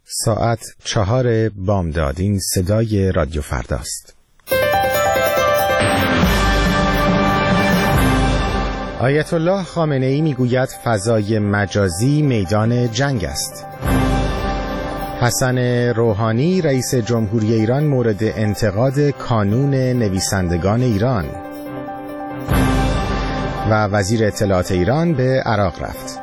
ساعت 4 بامداد. این صدای رادیو فرداست. آیت الله خامنه ای میگوید فضای مجازی میدان جنگ است. حسن روحانی رئیس جمهوری ایران مورد انتقاد کانون نویسندگان ایران و وزیر اطلاعات ایران به عراق رفت.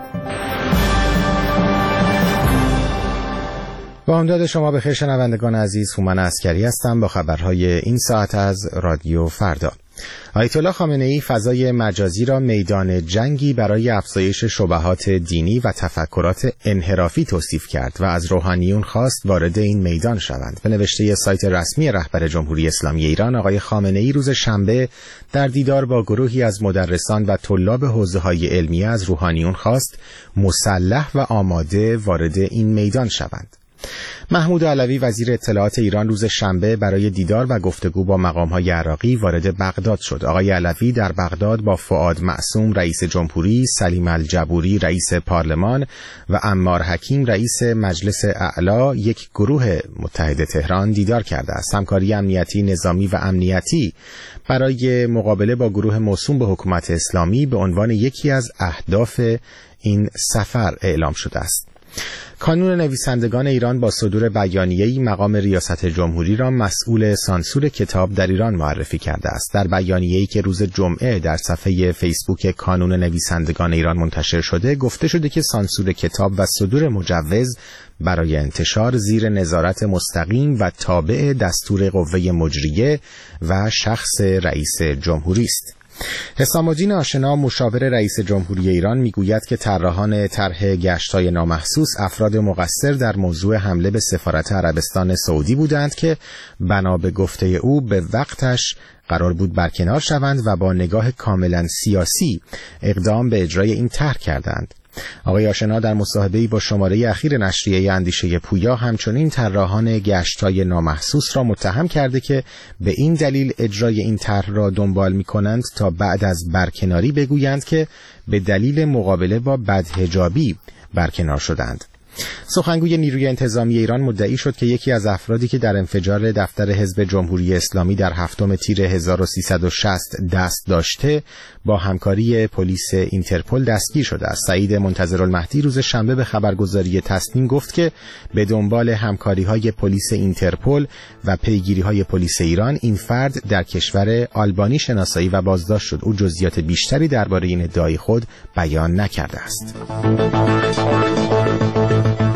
با امداد شما بخیر شنوندگان عزیز، هومن عسکری هستم با خبرهای این ساعت از رادیو فردا. آیت الله خامنه ای فضای مجازی را میدان جنگی برای افزایش شبهات دینی و تفکرات انحرافی توصیف کرد و از روحانیون خواست وارد این میدان شوند. به نوشته سایت رسمی رهبر جمهوری اسلامی ایران، آقای خامنه ای روز شنبه در دیدار با گروهی از مدرسان و طلاب حوزه‌های علمیه از روحانیون خواست مسلح و آماده وارد این میدان شوند. محمود علوی وزیر اطلاعات ایران روز شنبه برای دیدار و گفتگو با مقام‌های عراقی وارد بغداد شد. آقای علوی در بغداد با فؤاد معصوم رئیس جمهوری، سلیم الجبوری رئیس پارلمان و عمار حکیم رئیس مجلس اعلی یک گروه متحد تهران دیدار کرده است. همکاری امنیتی، نظامی و امنیتی برای مقابله با گروه موسوم به حکومت اسلامی به عنوان یکی از اهداف این سفر اعلام شده است. کانون نویسندگان ایران با صدور بیانیه‌ای مقام ریاست جمهوری را مسئول سانسور کتاب در ایران معرفی کرده است. در بیانیه‌ای که روز جمعه در صفحه فیسبوک کانون نویسندگان ایران منتشر شده، گفته شده که سانسور کتاب و صدور مجوز برای انتشار زیر نظارت مستقیم و تابع دستور قوه مجریه و شخص رئیس جمهوری است. حسام الدین آشنا مشاور رئیس جمهوری ایران میگوید که طراحان طرح گشت‌های نامحسوس افراد مقصر در موضوع حمله به سفارت عربستان سعودی بودند که بنا به گفته او به وقتش قرار بود برکنار شوند و با نگاه کاملا سیاسی اقدام به اجرای این طرح کردند. آقای آشنا در مصاحبه‌ای با شماره اخیر نشریه اندیشه پویا همچنین طراحان گشت‌های نامحسوس را متهم کرده که به این دلیل اجرای این طرح را دنبال می‌کنند تا بعد از برکناری بگویند که به دلیل مقابله با بدحجابی برکنار شدند. سخنگوی نیروی انتظامی ایران مدعی شد که یکی از افرادی که در انفجار دفتر حزب جمهوری اسلامی در 7 تیر 1360 دست داشته با همکاری پلیس اینترپل دستگیر شده است. سعید منتظرالمهدی روز شنبه به خبرگزاری تسنیم گفت که به دنبال همکاری‌های پلیس اینترپل و پیگیری‌های پلیس ایران این فرد در کشور آلبانی شناسایی و بازداشت شد. او جزئیات بیشتری درباره این ادعای خود بیان نکرده است.